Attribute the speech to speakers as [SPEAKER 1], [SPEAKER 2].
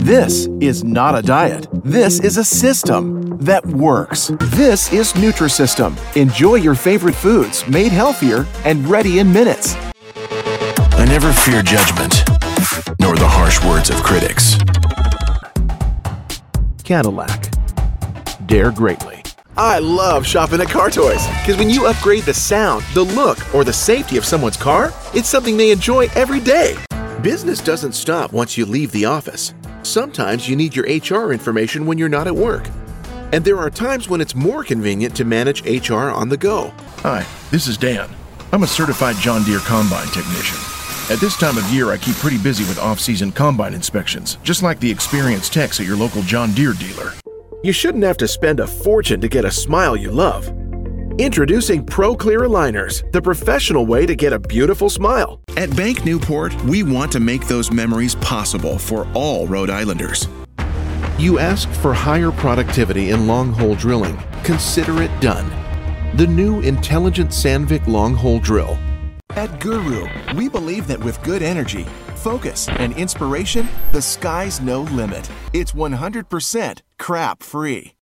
[SPEAKER 1] This is not a diet. This is a system that works. This is Nutrisystem. Enjoy your favorite foods made healthier and ready in minutes.
[SPEAKER 2] I never fear judgment, nor the harsh words of critics.
[SPEAKER 1] Cadillac. Dare greatly.
[SPEAKER 3] I love shopping at Car Toys, because when you upgrade the sound, the look, or the safety of someone's car, it's something they enjoy every day. Business doesn't stop once you leave the office. Sometimes you need your HR information when you're not at work. And there are times when it's more convenient to manage HR on the go.
[SPEAKER 4] Hi, this is Dan. I'm a certified John Deere combine technician. At this time of year, I keep pretty busy with off-season combine inspections, just like the experienced techs at your local John Deere dealer.
[SPEAKER 3] You shouldn't have to spend a fortune to get a smile you love. Introducing Pro Clear Aligners, the professional way to get a beautiful smile.
[SPEAKER 5] At Bank Newport, we want to make those memories possible for all Rhode Islanders.
[SPEAKER 1] You asked for higher productivity in long hole drilling. Consider it done. The new Intelligent Sandvik long hole drill.
[SPEAKER 6] At Guru, we believe that with good energy, focus, and inspiration, the sky's no limit. It's 100% crap-free.